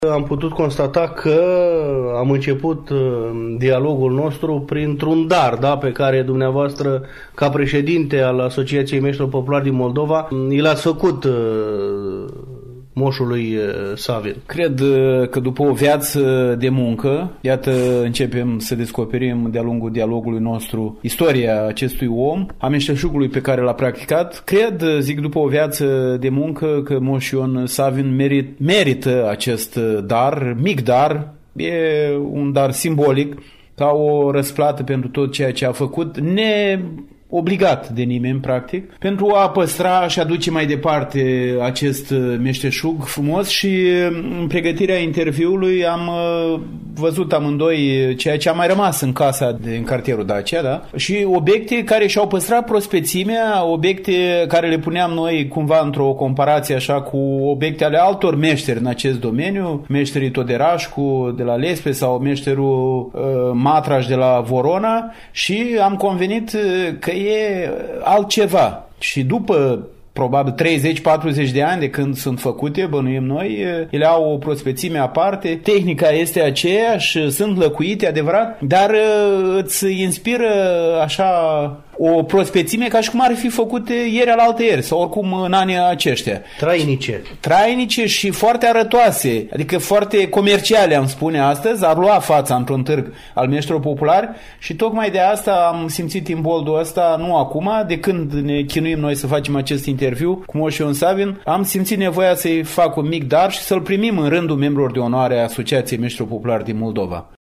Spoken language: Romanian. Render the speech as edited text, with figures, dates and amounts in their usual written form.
Am putut constata că am început dialogul nostru printr-un dar, da, pe care dumneavoastră, ca președinte al Asociației Meșterilor Populari din Moldova, i l-ați făcut moșului Savin. Cred că după o viață de muncă, iată, începem să descoperim de-a lungul dialogului nostru istoria acestui om, a meșteșugului pe care l-a practicat. Cred, zic, după o viață de muncă, că moș Ion Savin merită acest dar, mic dar, e un dar simbolic, ca o răsplată pentru tot ceea ce a făcut, obligat de nimeni, practic, pentru a păstra și a duce mai departe acest meșteșug frumos. Și în pregătirea interviului am văzut amândoi ceea ce a mai rămas în casa în cartierul Dacia, da? Și obiecte care și-au păstrat prospețimea, obiecte care le puneam noi cumva într-o comparație așa cu obiecte ale altor meșteri în acest domeniu, meșterii Toderașcu de la Lespe sau meșterul Matraș de la Vorona, și am convenit că e altceva. Și după probabil 30-40 de ani de când sunt făcute, bănuim noi, ele au o prospețime aparte, tehnica este aceeași, sunt lăcuite, adevărat, dar îți inspiră așa o prospețime ca și cum ar fi făcute ieri alaltă ieri sau oricum în anii aceștia. Trainice și foarte arătoase, adică foarte comerciale, am spune astăzi, ar lua fața într-un târg al meșterilor populari, și tocmai de asta am simțit imboldul ăsta, nu acum, de când ne chinuim noi să facem acest interviu cu moș Ion Savin, am simțit nevoia să-i fac un mic dar și să-l primim în rândul membrilor de onoare a Asociației Meșterilor Populari din Moldova.